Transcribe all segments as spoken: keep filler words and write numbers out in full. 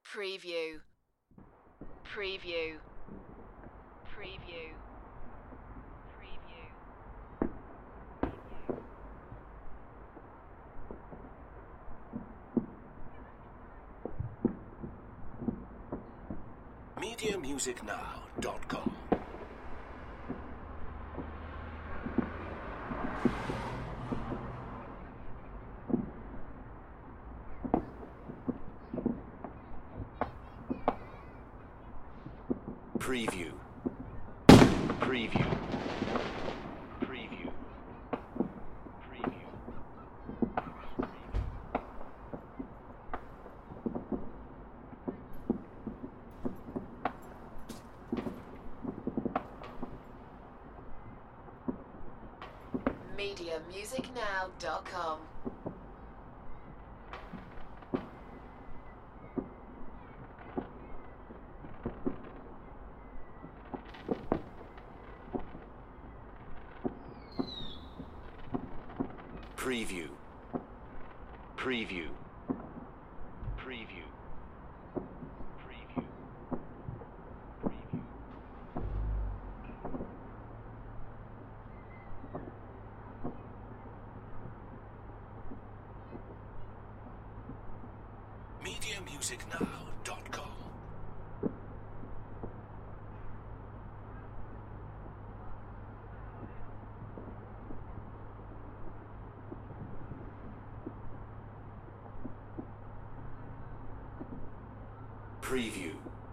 Preview. Preview. Preview. Preview. media music now dot com. Preview. Preview. Preview. Preview. media music now dot com. Preview. Preview. Preview. Preview. Preview. media music now dot com. Preview.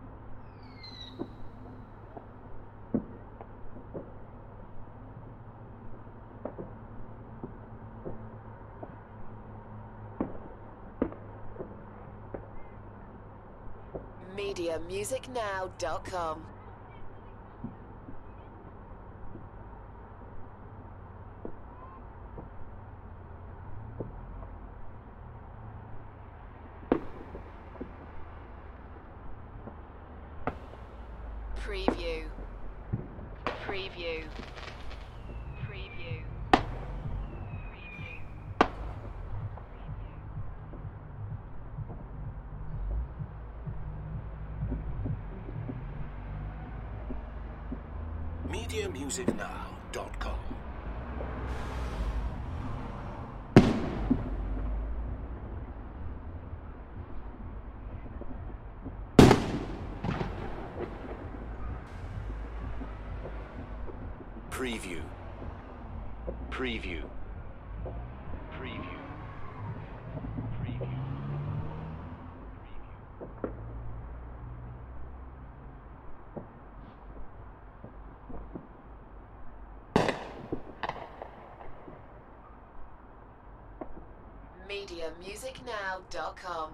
media music now dot com. Preview. Preview. Preview. media music now dot com. Preview. Preview. Preview. Preview. media music now dot com.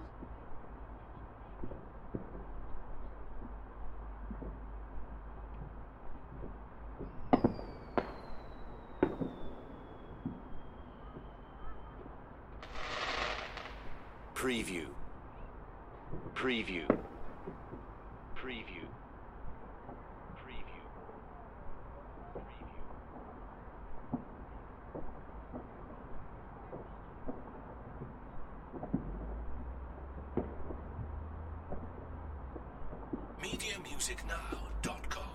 Preview. Preview. Preview. Preview. Preview. media music now dot com.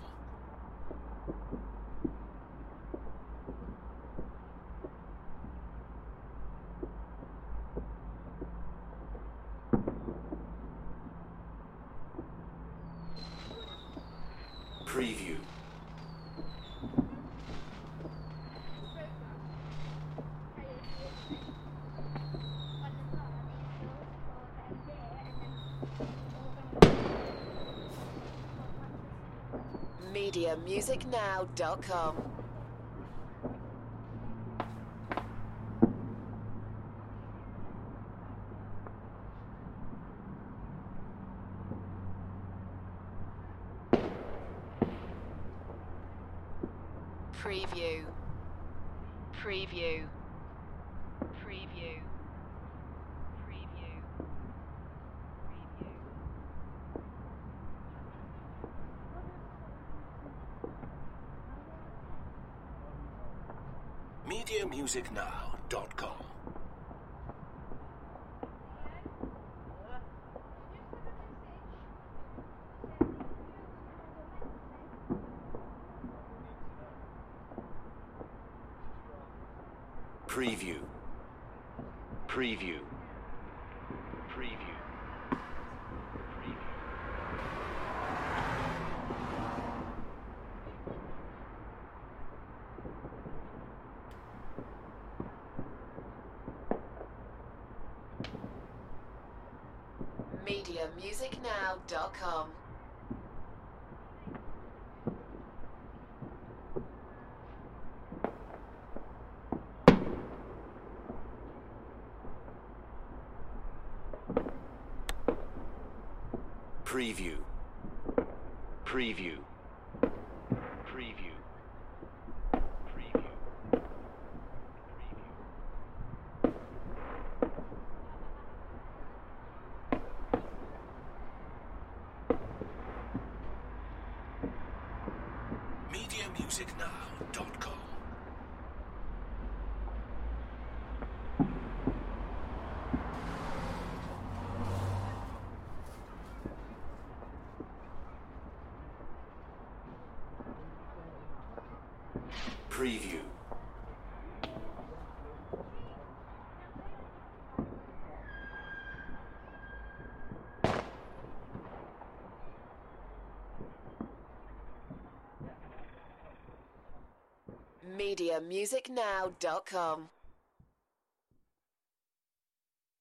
Preview. media music now dot com. Preview. Preview. Preview. Preview. media music now dot com. Preview. Preview. Preview. media music now dot com. Preview. Preview. Preview. Preview. media music now dot com. Preview. media music now dot com.